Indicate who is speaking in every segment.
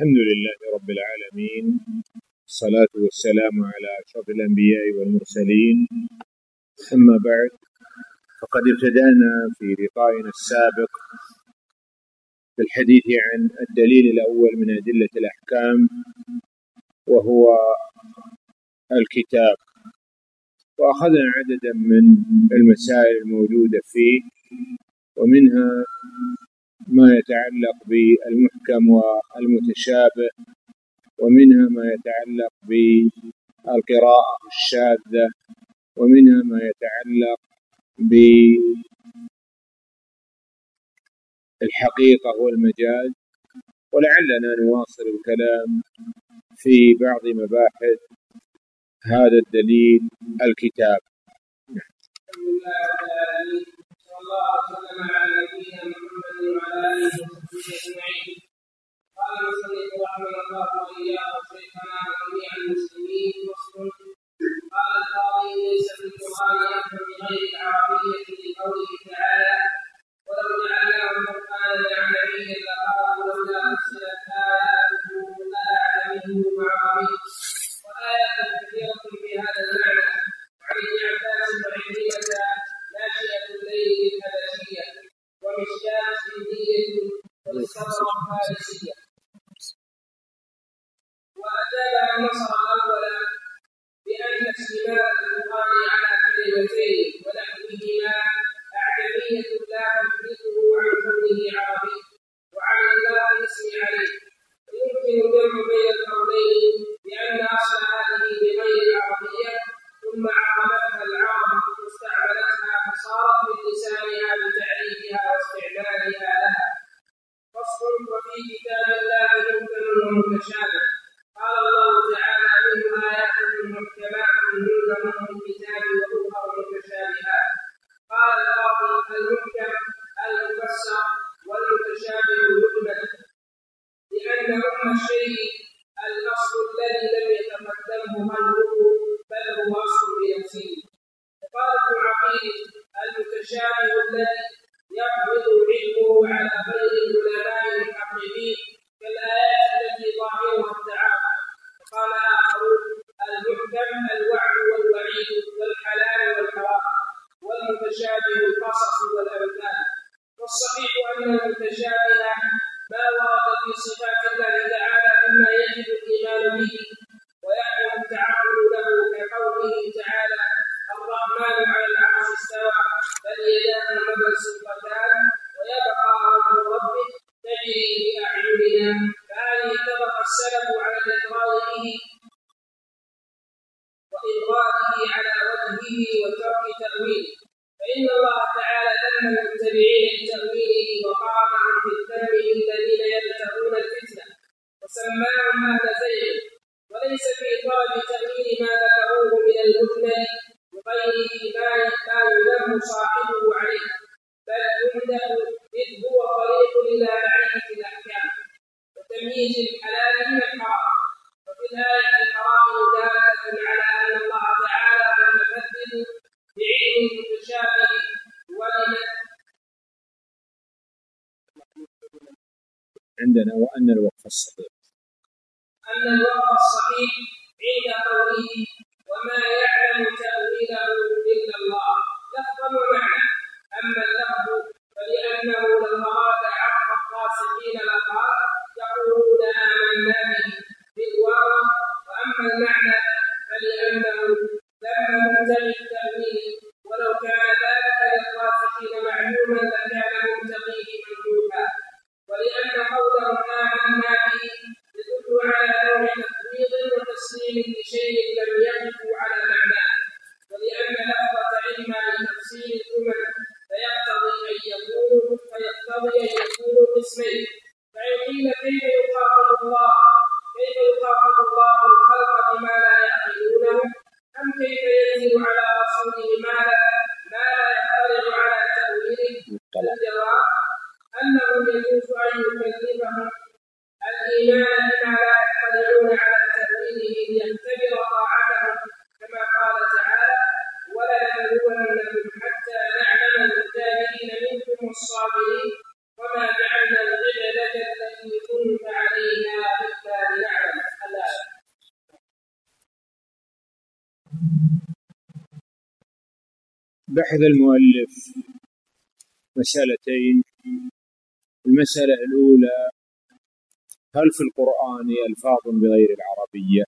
Speaker 1: الحمد لله رب العالمين، الصلاة والسلام على أشرف الأنبياء والمرسلين. أما بعد، فقد ابتدأنا في لقائنا السابق بالحديث عن الدليل الأول من أدلة الأحكام، وهو الكتاب، وأخذنا عددا من المسائل الموجودة فيه، ومنها ما يتعلق بالمحكم والمتشابه، ومنها ما يتعلق بالقراءة الشاذة، ومنها ما يتعلق بالحقيقة والمجاز. ولعلنا نواصل الكلام في بعض مباحث هذا الدليل الكتاب.
Speaker 2: صلى الله وسلم على نبينا محمد وعلى اله وصحبه اجمعين. قال المصنف رحمه الله واياه شيخنا وجميع المسلمين. فصل. قال القاضي: ليس في القران نحو بغير العربيه لقوله تعالى: ولو جعلناه قرآنا اعجميا لقالوا لولا فصلت آياته قل أعجمي وعربي. وآيات كثيرة في هذا المعنى. وعن ابن عباس وعكرمة ناشئة الليل الحبشية، ومشكاة هندية، والاستبرق فارسية. وأجاب النصر الأول بأن اشتمال القرآن على كلمتين ونحوهما أعجمية لا تفرقه عن كونه عربي، وعن الله الاسم عليه. ويمكن الجمع بين القولين بأن أصل هذه بغير العربية، ثم عربتها العرب واستعملتها فصارت من لسانها بتعريفها واستعمالها لها. فصل. وفي كتاب الله محكم ومتشابه. قال الله تعالى: منه آيات محكمات هن أم الكتاب وأخر متشابهات. قال القاضي: المحكم المفسر، والمتشابه المجمل، لأن أم الشيء الأصل الذي لم يتقدمه خلقه، بل هو أصل بنفسه. وقال ابن عقيل: المتشابه الذي يقبض علمه على غير العلماء المحققين كالآيات التي ظاهرها التعامل. وقال آخرون: المحكم الوعد والوعيد والحلال والحرام، والمتشابه القصص والأمثال. والصحيح أن المتشابه ما ورد في صفات الله تعالى مما يجب الإيمان به ويحرم التعرض له، كقوله تعالى: الرحمن على العرش استوى بل يداه مبسوطتان ويبقى وجه ربه تجري بأعيننا. فهذه اتفق السلف على الإقرار به وإبغاضه على وجهه وترك تأويله. فإن الله تعالى ذم المتبعين لتأويله وقامهم بالذم للذين يبتغون الفتنة، وسماهم أهل زيغ. وليس في طلب تأويل ما ذكروه من المثنى وغيره ما يذم صاحبه عليه، بل يمدح إذ هو طريق إلى معرفة الأحكام وتمييز الحلال من الحرام. وفي الآية الحرام دالة على أن الله تعالى متمثل بعلم المتشابه.
Speaker 1: عندنا وأن الوقف الصحيح
Speaker 2: عند قوله: وما يعلم تأويله إلا الله، لفظا ومعنى. أما اللفظ فلأنه لو أراد عطف الراسخين لقال: يقولون آمنا به بالواو. وأما المعنى فلأنه لم مبتغي التأويل، ولو كان ذلك للراسخين معلوما لكان مبتغيه ممدوحا. ولأن قولهم آمنا به يدل على نوع تفويض وتسليم لشيء لم يقف على معناه. ولأن لفظة علم لتفسير الجمل فيقتضي أن يكونوا قسمين. فإن قيل: كيف يخاطب الله الخلق بما لا يعقلونه؟ أم كيف ينزل على رسوله ما لا يطلع على تأويله؟ الجواب: أنه يجوز أن يكلفهم الإيمان بما لا يطلعون على تأويله ليختبر طاعتهم، كما قال تعالى: ولنبلونكم حتى نعلم المجاهدين منكم والصابرين وما جعلنا القبلة التي كنت عليها
Speaker 1: بحث المؤلف مسألتين. المسألة الأولى: هل في القرآن ألفاظ بغير العربية؟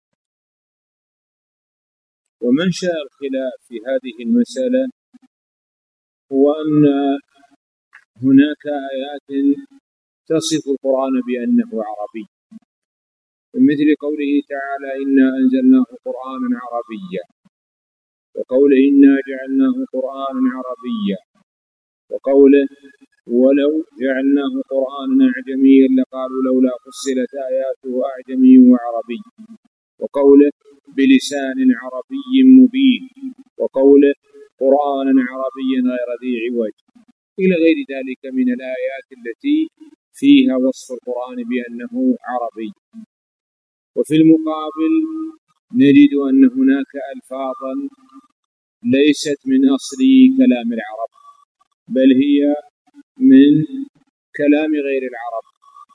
Speaker 1: ومنشأ الخلاف في هذه المسألة هو أن هناك آيات تصف القرآن بأنه عربي، مثل قوله تعالى: إنا أنزلناه قرآنا عربيا، وقوله إنا جعلناه قرآنا عربيا، وقوله ولو جعلناه قرآنا أعجميا لقالوا لولا فصلت آياته أعجمي وعربي، وقوله بلسان عربي مبين، وقوله قرآنا عربيا غير ذي عوج، إلى غير ذلك من الآيات التي فيها وصف القرآن بأنه عربي. وفي المقابل نجد أن هناك ألفاظا ليست من أصل كلام العرب، بل هي من كلام غير العرب.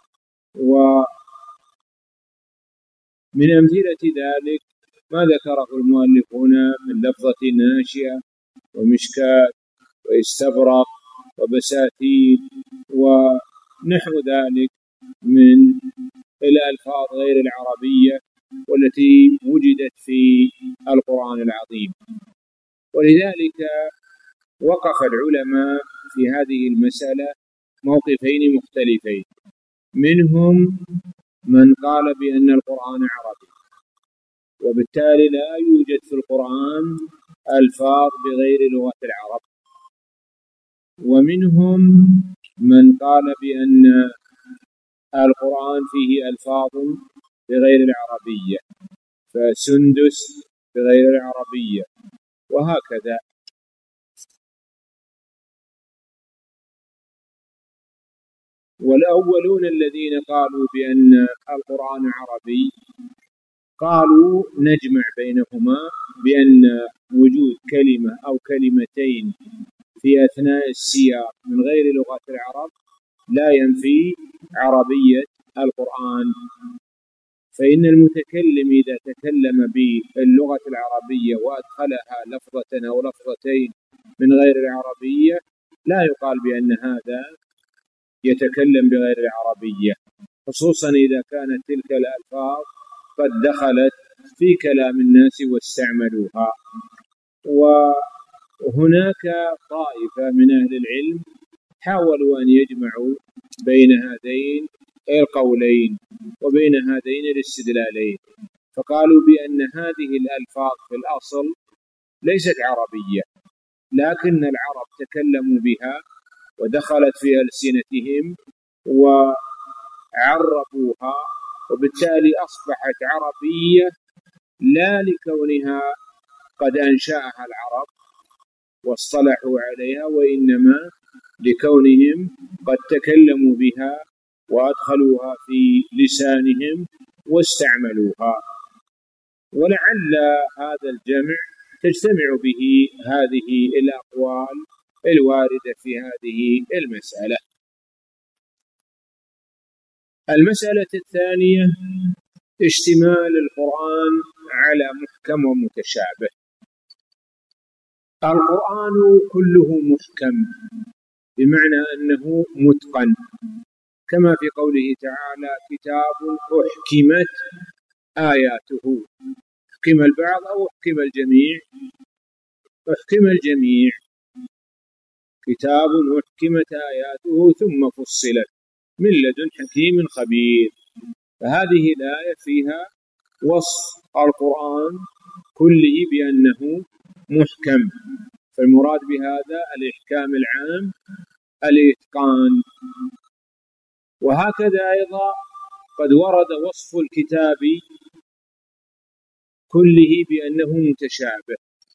Speaker 1: ومن أمثلة ذلك ما ذكره المؤلف هنا من لفظة ناشئة ومشكاة واستبرق وبساتين ونحو ذلك من الألفاظ غير العربية والتي وجدت في القرآن العظيم. ولذلك وقف العلماء في هذه المسألة موقفين مختلفين، منهم من قال بأن القرآن عربي وبالتالي لا يوجد في القرآن ألفاظ بغير لغة العرب، ومنهم من قال بأن القرآن فيه ألفاظ بغير العربية، فسندس بغير العربية وهكذا. والأولون الذين قالوا بأن القرآن عربي قالوا نجمع بينهما بأن وجود كلمة أو كلمتين في أثناء السياق من غير لغة العرب لا ينفي عربية القرآن، فإن المتكلم إذا تكلم باللغة العربية وأدخلها لفظة أو لفظتين من غير العربية لا يقال بأن هذا يتكلم بغير العربية، خصوصا إذا كانت تلك الألفاظ قد دخلت في كلام الناس واستعملوها. وهناك طائفة من أهل العلم حاولوا أن يجمعوا بين هذين القولين وبين هذين الاستدلالين، فقالوا بأن هذه الألفاظ في الأصل ليست عربية، لكن العرب تكلموا بها ودخلت في ألسنتهم وعرفوها، وبالتالي أصبحت عربية لا لكونها قد أنشأها العرب واصطلحوا عليها، وإنما لكونهم قد تكلموا بها وأدخلوها في لسانهم واستعملوها. ولعل هذا الجمع تجتمع به هذه الأقوال الواردة في هذه المسألة. المسألة الثانية: اشتمال القرآن على محكم ومتشابه. القرآن كله محكم بمعنى أنه متقن، كما في قوله تعالى: كتاب أحكمت آياته. أحكم البعض أو أحكم الجميع؟ أحكم الجميع. كتاب أحكمت آياته ثم فصلت من لدن حكيم خبير. فهذه الآية فيها وصف القرآن كله بأنه محكم، فالمراد بهذا الإحكام العام الإتقان. وهكذا أيضا قد ورد وصف الكتاب كله بأنه متشابه،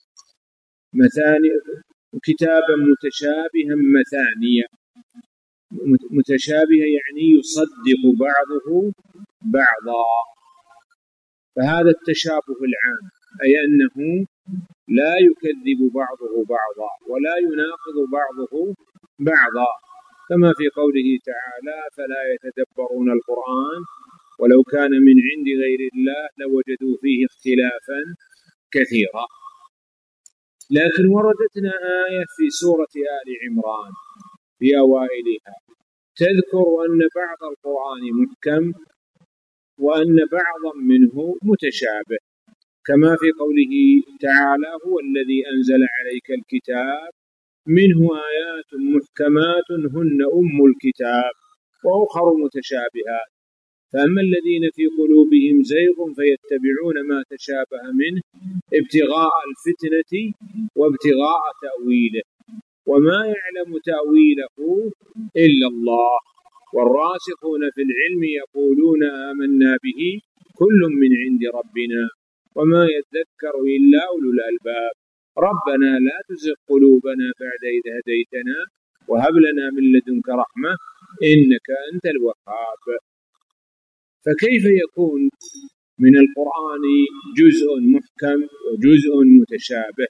Speaker 1: كتابا متشابها مثانية. متشابه يعني يصدق بعضه بعضا، فهذا التشابه العام، أي أنه لا يكذب بعضه بعضا ولا يناقض بعضه بعضا، كما في قوله تعالى: فلا يتدبرون القرآن ولو كان من عند غير الله لوجدوا فيه اختلافا كثيرا. لكن وردتنا آية في سورة آل عمران في أوائلها تذكر أن بعض القرآن محكم وأن بعضا منه متشابه، كما في قوله تعالى: هو الذي أنزل عليك الكتاب منه آيات محكمات هن أم الكتاب وأخر متشابهات، فأما الذين في قلوبهم زيغ فيتبعون ما تشابه منه ابتغاء الفتنة وابتغاء تأويله وما يعلم تأويله إلا الله والراسخون في العلم يقولون آمنا به كل من عند ربنا وما يذكر إلا أولو الألباب ربنا لا تزغ قلوبنا بعد إذ هديتنا وهب لنا من لدنك رحمة إنك أنت الوهاب. فكيف يكون من القرآن جزء محكم وجزء متشابه؟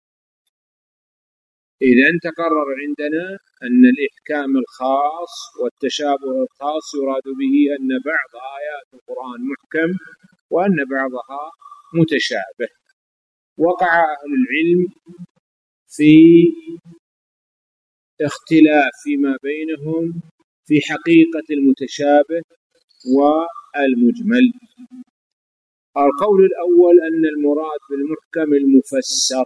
Speaker 1: إذا تقرر عندنا أن الإحكام الخاص والتشابه الخاص يراد به أن بعض آيات القرآن محكم وأن بعضها متشابه. وقع أهل العلم في اختلاف فيما بينهم في حقيقة المتشابه والمجمل. القول الأول أن المراد بالمحكم المفسر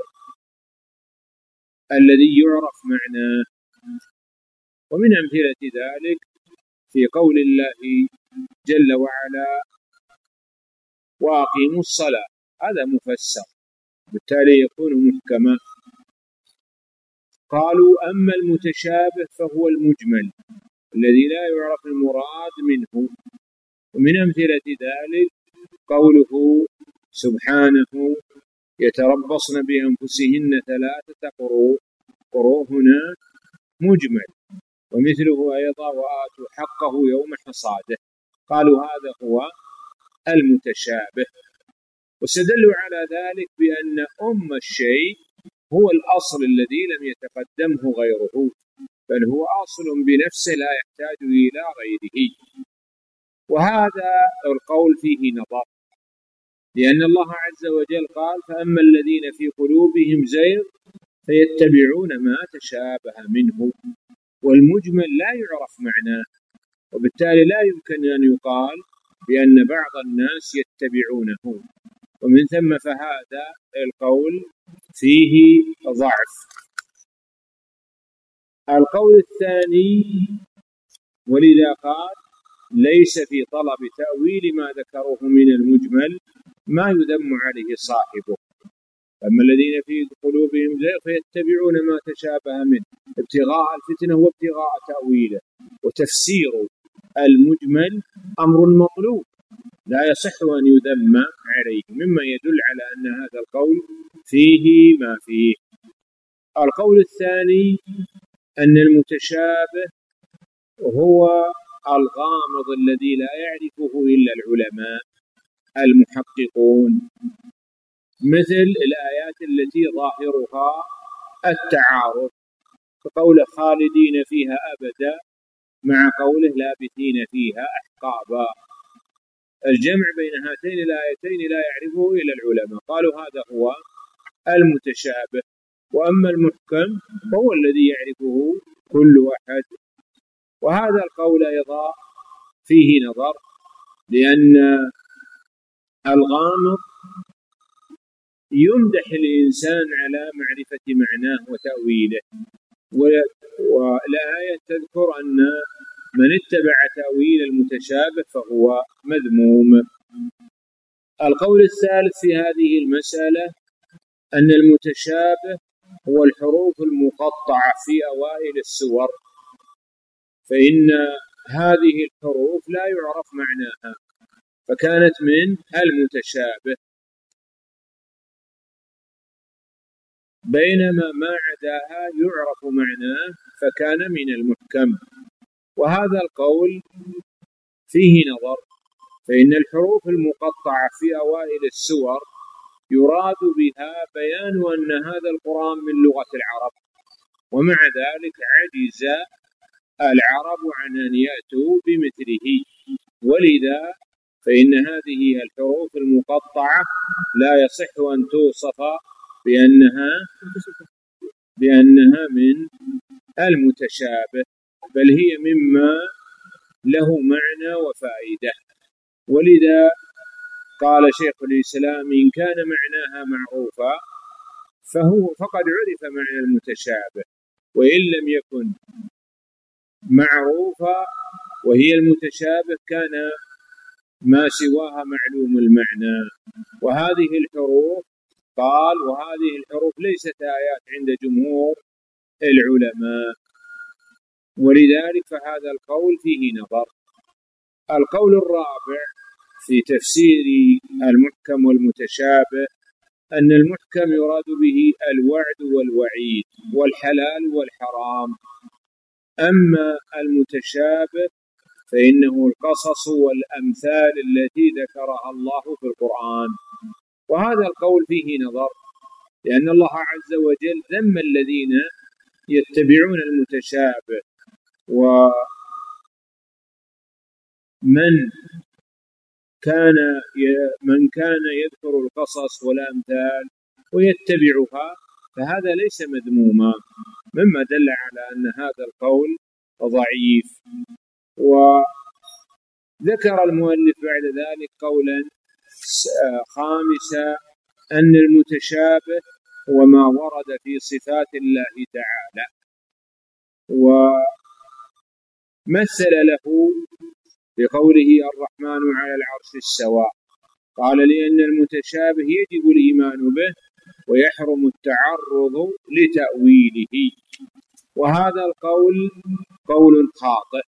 Speaker 1: الذي يعرف معناه، ومن أمثلة ذلك في قول الله جل وعلا: وأقيموا الصلاة، هذا مفسر بالتالي يكون محكما. قالوا: أما المتشابه فهو المجمل الذي لا يعرف المراد منه، ومن أمثلة ذلك قوله سبحانه: يتربصن بأنفسهن 3 قروء، قروء هنا مجمل، ومثله أيضا: وآتوا حقه يوم حصاده. قالوا هذا هو المتشابه، واستدلوا على ذلك بأن الشيء هو الأصل الذي لم يتقدمه غيره، بل هو أصل بنفسه لا يحتاج إلى غيره. وهذا القول فيه نظر، لأن الله عز وجل قال: فأما الذين في قلوبهم زيغ فيتبعون ما تشابه منه، والمجمل لا يعرف معناه، وبالتالي لا يمكن أن يقال بأن بعض الناس يتبعونه، ومن ثم فهذا القول فيه ضعف. القول الثاني: ولذا قال: ليس في طلب تأويل ما ذكروه من المجمل ما يذم عليه صاحبه. أما الذين في قلوبهم زيغ فيتبعون ما تشابه منه ابتغاء الفتنة وابتغاء تأويله. وتفسير المجمل أمر مطلوب لا يصح أن يذم عليه، مما يدل على أن هذا القول فيه ما فيه. القول الثاني أن المتشابه هو الغامض الذي لا يعرفه إلا العلماء المحققون، مثل الآيات التي ظاهرها التعارض، كقول خالدين فيها أبدا مع قوله لابثين فيها أحقابا. الجمع بين هاتين الآيتين لا يعرفه إلا العلماء، قالوا هذا هو المتشابه. وأما المحكم فهو الذي يعرفه كل أحد. وهذا القول أيضا فيه نظر، لأن الغامض يمدح الإنسان على معرفة معناه وتأويله، والآية تذكر أن من اتبع تأويل المتشابه فهو مذموم. القول الثالث في هذه المسألة أن المتشابه هو الحروف المقطعة في أوائل السور، فإن هذه الحروف لا يعرف معناها فكانت من المتشابه، بينما ما عداها يعرف معناه فكان من المحكم. وهذا القول فيه نظر، فإن الحروف المقطعة في أوائل السور يراد بها بيان أن هذا القرآن من لغة العرب، ومع ذلك عجز العرب عن أن يأتوا بمثله، ولذا فإن هذه الحروف المقطعة لا يصح أن توصف بأنها من المتشابه، بل هي مما له معنى وفائدة. ولذا قال شيخ الإسلام: إن كان معناها معروفا فقد عرف معنى المتشابه، وإن لم يكن معروفا وهي المتشابه كان ما سواها معلوم المعنى. وهذه الحروف ليست آيات عند جمهور العلماء، ولذلك فهذا القول فيه نظر. القول الرابع في تفسير المحكم والمتشابه أن المحكم يراد به الوعد والوعيد والحلال والحرام، أما المتشابه فإنه القصص والأمثال التي ذكرها الله في القرآن. وهذا القول فيه نظر، لأن الله عز وجل ذم الذين يتبعون المتشابه، ومن كان يذكر القصص والأمثال ويتبعها فهذا ليس مذموما، مما دل على أن هذا القول ضعيف. وذكر المؤلف بعد ذلك قولا خامسا: أن المتشابه هو ما ورد في صفات الله تعالى، ومثل له بقوله: الرحمن على العرش استوى. قال: لأن المتشابه يجب الإيمان به ويحرم التعرض لتأويله. وهذا القول قول خاطئ،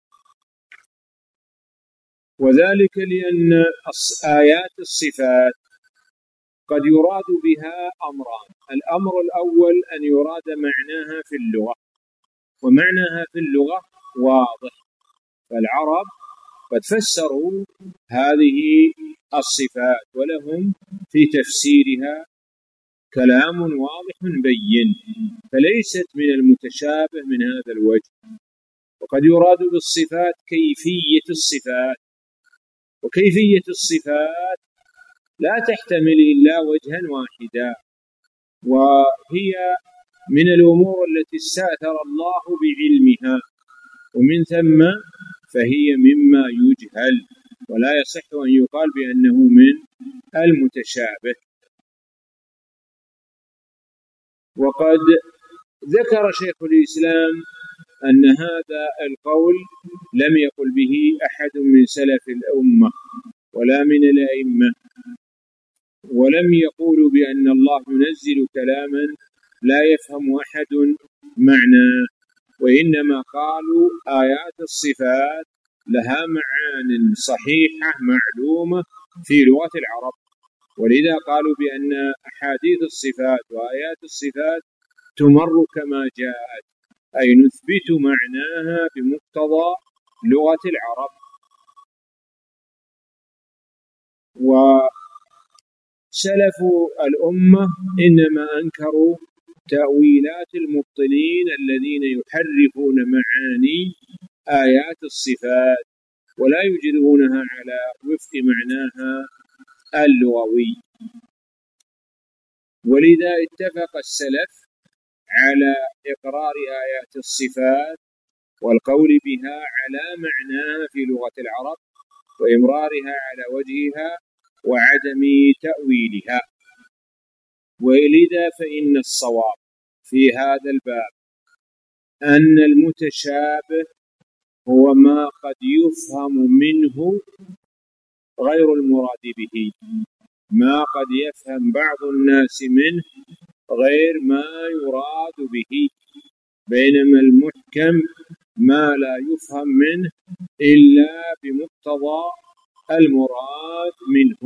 Speaker 1: وذلك لأن آيات الصفات قد يراد بها أمران: الأمر الأول أن يراد معناها في اللغة، ومعناها في اللغة واضح، فالعرب قد فسروا هذه الصفات ولهم في تفسيرها كلام واضح بين، فليست من المتشابه من هذا الوجه. وقد يراد بالصفات كيفية الصفات، وكيفية الصفات لا تحتمل إلا وجها واحدا، وهي من الأمور التي استأثر الله بعلمها، ومن ثم فهي مما يجهل ولا يصح أن يقال بأنه من المتشابه. وقد ذكر شيخ الإسلام أن هذا القول لم يقل به أحد من سلف الأمة ولا من الأئمة، ولم يقولوا بأن الله ينزل كلاما لا يفهم أحد معناه، وإنما قالوا آيات الصفات لها معان صحيحة معلومة في لغة العرب، ولذا قالوا بأن أحاديث الصفات وآيات الصفات تمر كما جاءت، أي نثبت معناها بمقتضى لغة العرب. وسلف الأمة إنما أنكروا تأويلات المبطلين الذين يحرفون معاني آيات الصفات ولا يجرونها على وفق معناها اللغوي. ولذا اتفق السلف على إقرار آيات الصفات والقول بها على معناها في لغة العرب وإمرارها على وجهها وعدم تأويلها. ولذا فإن الصواب في هذا الباب أن المتشابه هو ما قد يفهم منه غير المراد به، ما قد يفهم بعض الناس منه غير ما يراد به، بينما المحكم ما لا يفهم منه إلا بمقتضى المراد منه.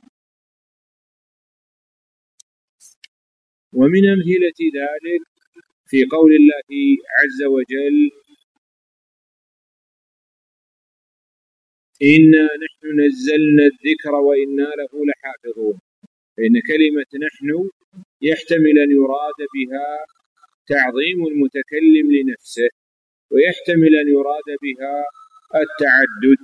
Speaker 1: ومن أمثلة ذلك في قول الله عز وجل: إنا نحن نزلنا الذكر وإنا له لحافظون. فإن كلمة نحن يحتمل أن يراد بها تعظيم المتكلم لنفسه، ويحتمل أن يراد بها التعدد.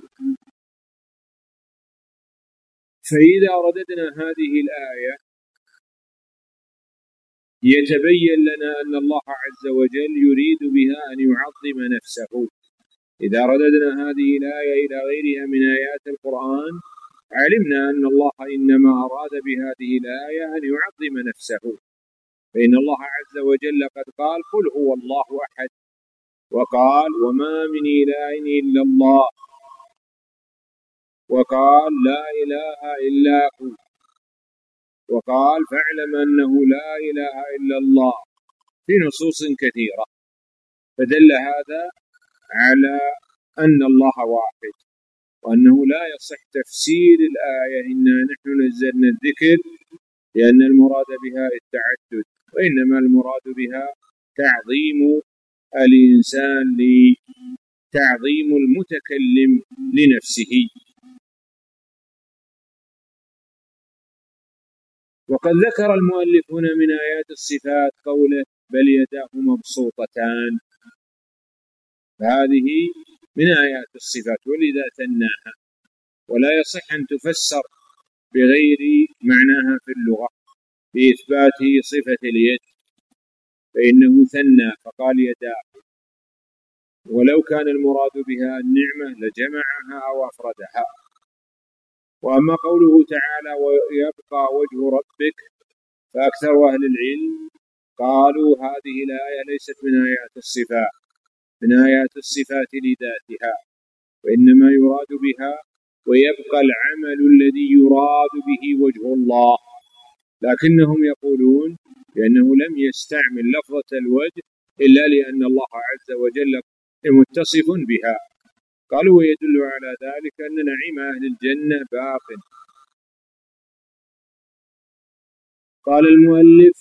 Speaker 1: فإذا رددنا هذه الآية يتبين لنا أن الله عز وجل يريد بها أن يعظم نفسه. إذا رددنا هذه الآية إلى غيرها من آيات القرآن علمنا أن الله إنما أراد بهذه الآية أن يعظم نفسه، فإن الله عز وجل قد قال قل هو الله أحد، وقال وما من إله إلا الله، وقال لا إله إلا هو، وقال فاعلم أنه لا إله إلا الله في نصوص كثيرة. فدل هذا على أن الله واحد، وأنه لا يصح تفسير الآية إنا نحن نزلنا الذكر لأن المراد بها التعدد، وإنما المراد بها تعظيم الإنسان لتعظيم المتكلم لنفسه. وقد ذكر المؤلف هنا من آيات الصفات قوله بل يداه مبسوطتان، هذه من آيات الصفات ولذا ثناها، ولا يصح أن تفسر بغير معناها في اللغة بإثبات صفة اليد، فإنه ثنى فقال يداه، ولو كان المراد بها النعمة لجمعها أو أفردها. وأما قوله تعالى ويبقى وجه ربك، فأكثر أهل العلم قالوا هذه الآية ليست من آيات الصفات، من آيات الصفات لذاتها، وإنما يراد بها ويبقى العمل الذي يراد به وجه الله، لكنهم يقولون بأنه لم يستعمل لفظة الوجه إلا لأن الله عز وجل متصف بها. قالوا ويدل على ذلك أن نعيم أهل الجنة باق. قال المؤلف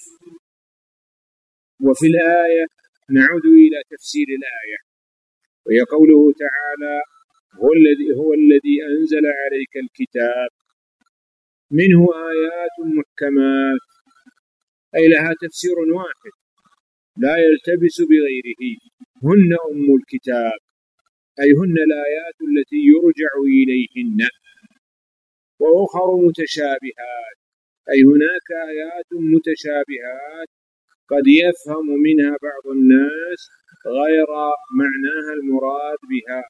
Speaker 1: وفي الآية نعود إلى تفسير الآية، وهي قوله تعالى هو الذي أنزل عليك الكتاب منه آيات محكمات، أي لها تفسير واحد لا يلتبس بغيره، هن أم الكتاب، أي هن الآيات التي يرجع إليهن، وأخر متشابهات، أي هناك آيات متشابهات قد يفهم منها بعض الناس غير معناها المراد بها.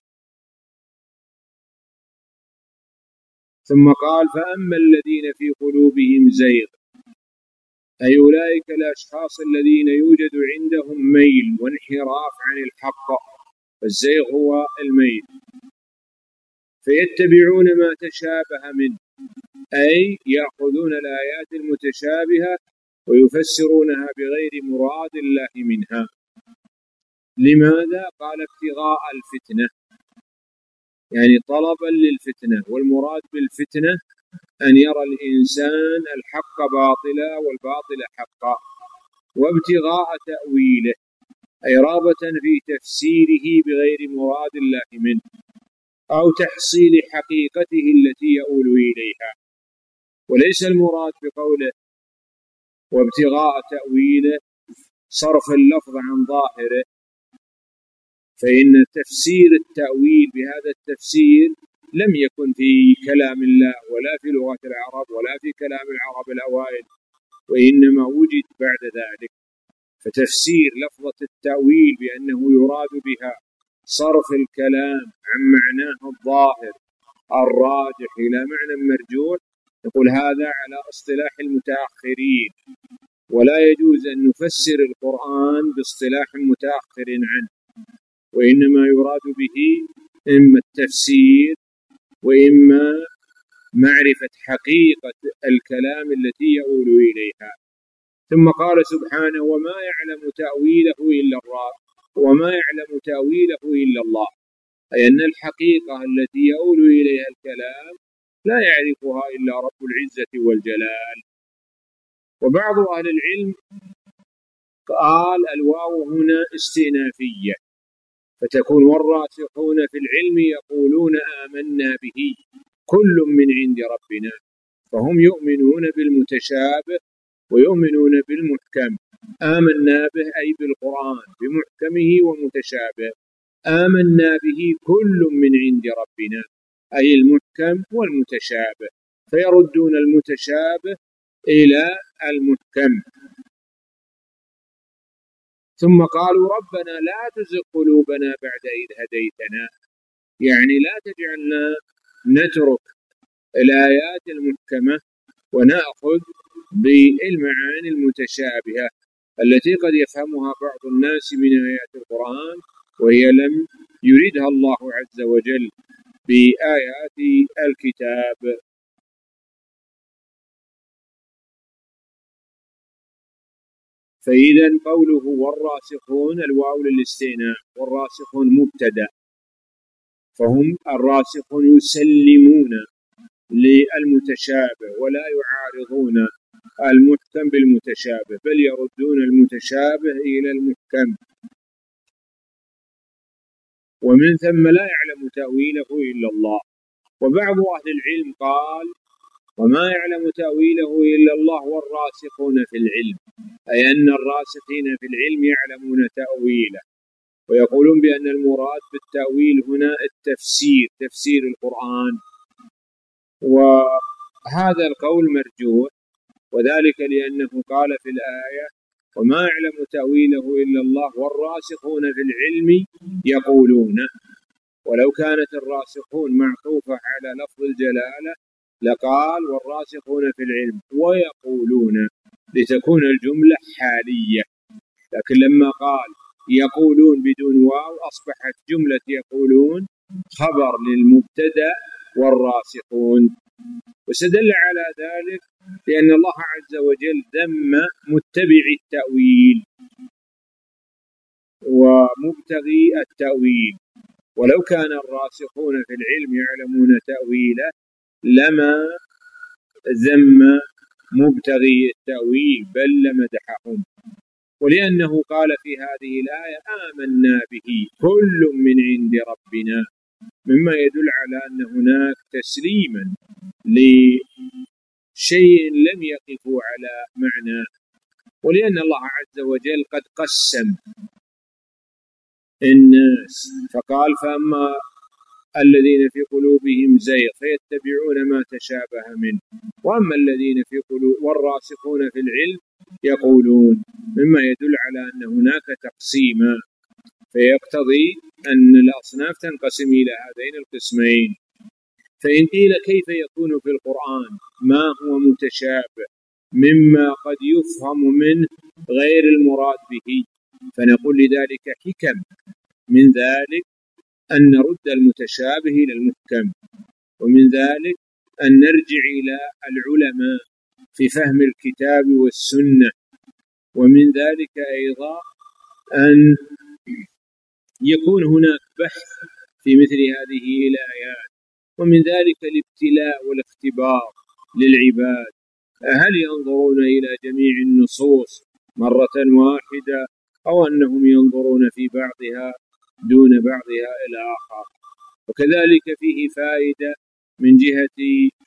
Speaker 1: ثم قال فأما الذين في قلوبهم زيغ، أي أولئك الأشخاص الذين يوجد عندهم ميل وانحراف عن الحق، فالزيغ هو الميل، فيتبعون ما تشابه منه، أي يأخذون الآيات المتشابهة ويفسرونها بغير مراد الله منها. لماذا؟ قال ابتغاء الفتنة، يعني طلبا للفتنة، والمراد بالفتنة أن يرى الإنسان الحق باطلا والباطل حقا، وابتغاء تأويله، أي رغبة في تفسيره بغير مراد الله منه، أو تحصيل حقيقته التي يؤول إليها. وليس المراد بقوله وابتغاء تأويله صرف اللفظ عن ظاهره، فإن تفسير التأويل بهذا التفسير لم يكن في كلام الله ولا في لغة العرب ولا في كلام العرب الأوائل، وإنما وجد بعد ذلك. فتفسير لفظة التأويل بأنه يراد بها صرف الكلام عن معناه الظاهر الراجح إلى معنى مرجوح، يقول هذا على اصطلاح المتأخرين، ولا يجوز أن نفسر القرآن باصطلاح متأخر عنه، وإنما يراد به إما التفسير وإما معرفة حقيقة الكلام التي يؤول إليها. ثم قال سبحانه وما يعلم تأويله إلا الله، أي أن الحقيقة التي يؤول إليها الكلام لا يعرفها إلا رب العزة والجلال. وبعض أهل العلم قال الواو هنا استئنافية، فتكون والراسخون في العلم يقولون آمنا به كل من عند ربنا، فهم يؤمنون بالمتشابه ويؤمنون بالمحكم. آمنا به أي بالقرآن بمحكمه ومتشابه، آمنا به كل من عند ربنا أي المحكم والمتشابه، فيردون المتشابه إلى المحكم. ثم قالوا ربنا لا تزغ قلوبنا بعد إذ هديتنا، يعني لا تجعلنا نترك الآيات المحكمة ونأخذ بالمعاني المتشابهة التي قد يفهمها بعض الناس من آيات القرآن وهي لم يردها الله عز وجل بآيات الكتاب. فإذا قوله والراسخون الواو للاستئناف، والراسخون مبتدأ، فهم الراسخون يسلمون للمتشابه ولا يعارضون المحكم بالمتشابه، بل يردون المتشابه إلى المحكم. ومن ثم لا يعلم تأويله إلا الله. وبعض أهل العلم قال وما يعلم تأويله إلا الله والراسخون في العلم، أي أن الراسخين في العلم يعلمون تأويله، ويقولون بأن المراد بالتأويل هنا التفسير، تفسير القرآن. وهذا القول مرجوح، وذلك لأنه قال في الآية وما يعلم تأويله إلا الله والراسخون في العلم يقولون، ولو كانت الراسخون معطوفة على لفظ الجلالة لقال والراسخون في العلم ويقولون لتكون الجملة حالية، لكن لما قال يقولون بدون واو أصبحت جملة يقولون خبر للمبتدأ والراسخون. واستدل على ذلك لأن الله عز وجل ذم متبع التأويل ومبتغي التأويل، ولو كان الراسخون في العلم يعلمون تأويله لما ذم مبتغي التأويل بل لمدحهم. ولأنه قال في هذه الآية آمنا به كل من عند ربنا، مما يدل على أن هناك تسليما لشيء لم يقفوا على معناه. ولأن الله عز وجل قد قسم الناس فقال فأما الذين في قلوبهم زيغ فيتبعون ما تشابه منه وأما الذين في قلوب والراسخون في العلم يقولون، مما يدل على أن هناك تقسيما، فيقتضي أن الأصناف تنقسم إلى هذين القسمين. فإن قيل كيف يكون في القرآن ما هو متشابه مما قد يفهم منه غير المراد به، فنقول لذلك حكم، من ذلك أن نرد المتشابه إلى المحكم، ومن ذلك أن نرجع إلى العلماء في فهم الكتاب والسنة، ومن ذلك أيضا أن يكون هناك بحث في مثل هذه الآيات، ومن ذلك الابتلاء والاختبار للعباد، هل ينظرون إلى جميع النصوص مرة واحدة أو أنهم ينظرون في بعضها دون بعضها إلى آخر. وكذلك فيه فائدة من جهة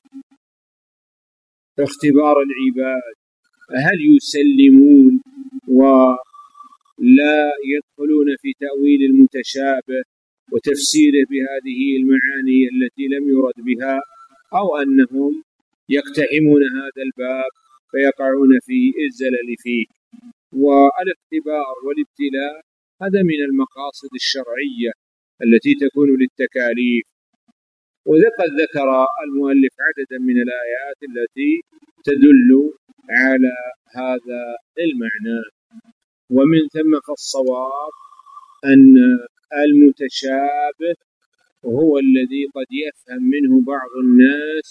Speaker 1: اختبار العباد، هل يسلمون ولا يدخلون في تأويل المتشابه وتفسيره بهذه المعاني التي لم يرد بها، أو أنهم يقتحمون هذا الباب فيقعون في الزلل فيه. والاختبار والابتلاء هذا من المقاصد الشرعية التي تكون للتكاليف. وقد ذكر المؤلف عددا من الآيات التي تدل على هذا المعنى. ومن ثم فالصواب أن المتشابه هو الذي قد يفهم منه بعض الناس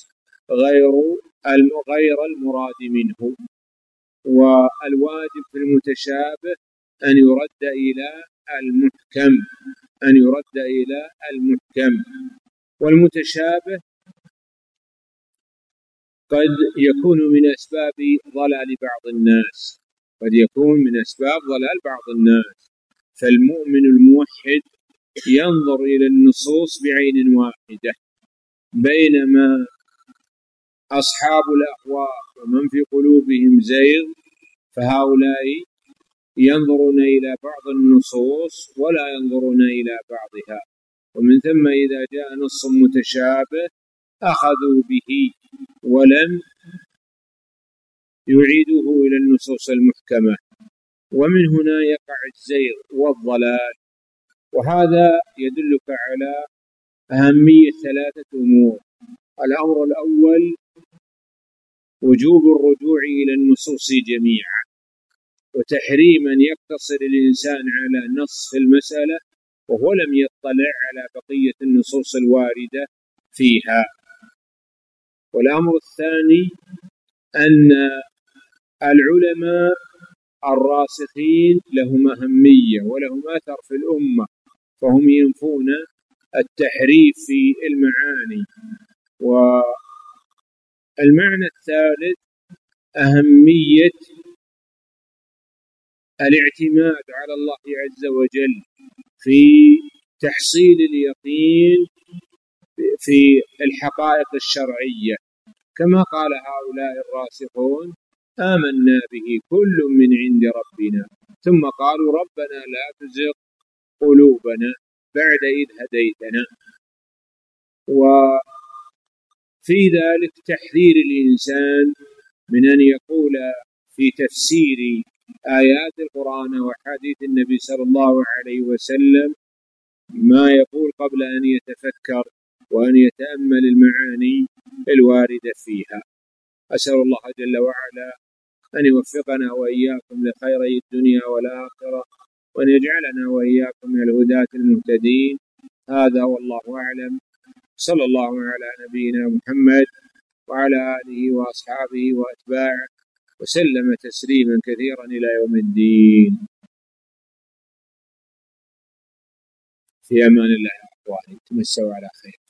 Speaker 1: غير المراد منه، والواجب في المتشابه أن يرد إلى المحكم، أن يرد إلى المحكم. والمتشابه قد يكون من أسباب ضلال بعض الناس، قد يكون من أسباب ضلال بعض الناس. فالمؤمن الموحد ينظر إلى النصوص بعين واحدة، بينما أصحاب الأهواء ومن في قلوبهم زيغ فهؤلاء ينظرون إلى بعض النصوص ولا ينظرون إلى بعضها. ومن ثم إذا جاء نص متشابه أخذوا به ولم يعيدوه إلى النصوص المحكمة. ومن هنا يقع الزيغ والضلال. وهذا يدلك على أهمية 3 أمور. الأمر الأول وجوب الرجوع إلى النصوص جميعا، وتحريم أن يقتصر الإنسان على نص في المسألة وهو لم يطلع على بقية النصوص الواردة فيها. والأمر الثاني أن العلماء الراسخين لهم أهمية ولهم أثر في الأمة، فهم ينفون التحريف في المعاني. والمعنى الثالث أهمية الاعتماد على الله عز وجل في تحصيل اليقين في الحقائق الشرعية، كما قال هؤلاء الراسخون آمنا به كل من عند ربنا، ثم قالوا ربنا لا تزغ قلوبنا بعد إذ هديتنا. وفي ذلك تحذير الإنسان من أن يقول في تفسير آيات القرآن وحديث النبي صلى الله عليه وسلم ما يقول قبل أن يتفكر وأن يتأمل المعاني الواردة فيها. أسأل الله جل وعلا أن يوفقنا وإياكم لخيري الدنيا والآخرة، وأن يجعلنا وإياكم من الهداة المهتدين. هذا والله أعلم. صلى الله على نبينا محمد وعلى آله وأصحابه وأتباعه وسلم تسليما كثيرا إلى يوم الدين. في أمان الله أخواني، تمسوا على خير.